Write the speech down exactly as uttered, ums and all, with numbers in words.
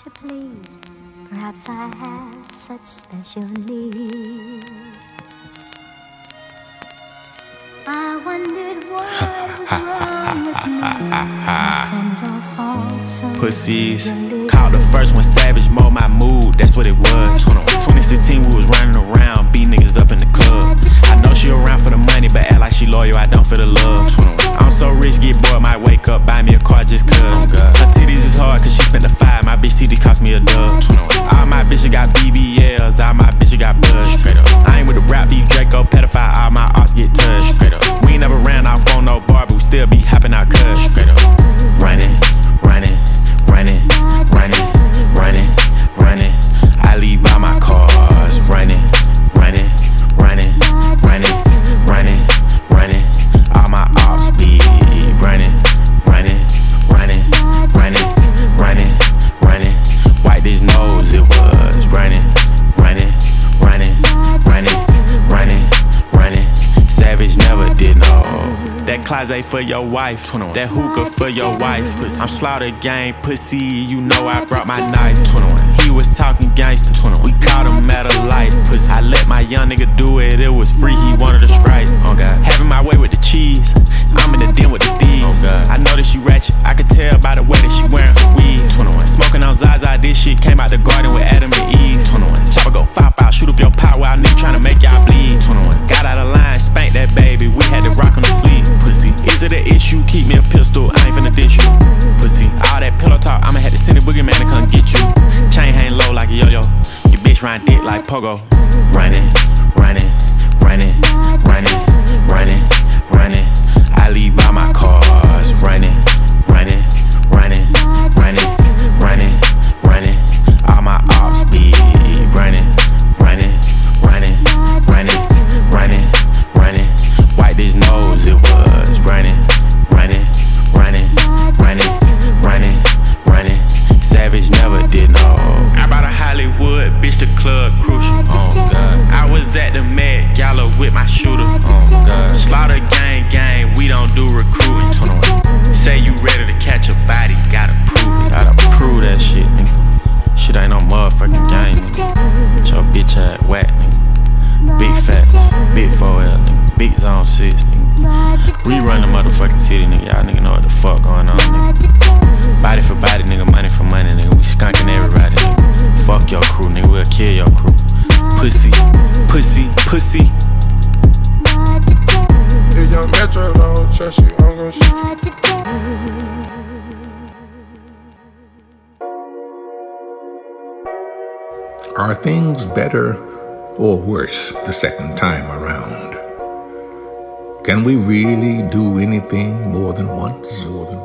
to please. Perhaps I have such special needs. I wondered what was wrong with me. My friends all fall so Pussies, easily. called the first one savage, mold my mood, that's what it was. twenty sixteen, we was running around, beat niggas up in the club. I know she around for the money, but act like she loyal, I don't feel the love. I'm so rich, get bored, might wake up, buy me a car just cuz. Her titties is hard, cause she spent the five, my bitch titties cost me a dub. All my bitches got B B Ls, all my bitches got blood. I ain't with the rap beef, Draco, pedophile, all my arts get touched. We ain't never ran off on no bar, but we still be hopping out cuz. Running, running, running, running, running, running. I leave all my cars running, running, running, running, running, running. All my ops be running, running, running, running, running, running. Wipe his nose, it was running, running, running, running, running, running. Savage never did no. That closet for your wife, that hookah for your wife. I'm slaughter gang, pussy, you know I brought my knife. He was talking gangster, we caught him at a light. I let my young nigga do it, it was free, he wanted a strike. Oh God. Having my way with the cheese, I'm in the den with the thieves. Oh God. I know that she ratchet, I could tell by the way that she wearing her weed. Smoking on Zaza, this shit came out the garden with Adam and Eve. Chopper go five five, shoot up your pot while nigga tryna make y'all bleed. Got out of line, spanked that baby, we had to rock on the sleeve. Pussy, is it an issue? Keep me a pistol, I ain't finna dish you. Pussy, all that pillow talk, I'ma have to send a boogeyman to come get you. Chain hang low like a yo-yo, your bitch ride dick like pogo. Running, running, running, running, running, running. I leave all my cars running, running, running, running, running, running. All my ops be running, running, running, running, running, running. Wipe his nose, it was running, running, running, running, running, running. Savage never did no. I bought a Hollywood, bitch, the club crucial. Oh God. I was at the Met Gala with my shooter. Oh God. Slaughter gang, gang, we don't do recruiting. Say you ready to catch a body, gotta prove it. Gotta prove that shit, nigga. Shit ain't no motherfucking game, nigga. Get your bitch ass whack, nigga. Big facts, big four L, nigga. Big zone six, nigga. We run the motherfucking city, nigga. Y'all nigga know what the fuck going on, nigga. Body for body, nigga. Money for money, nigga. We skunking everybody, nigga. Fuck your crew, nigga. We'll kill your crew. Pussy, pussy, pussy. If young Metro don't trust you, I'm gonna shoot you. Are things better or worse the second time around? Can we really do anything more than once? More than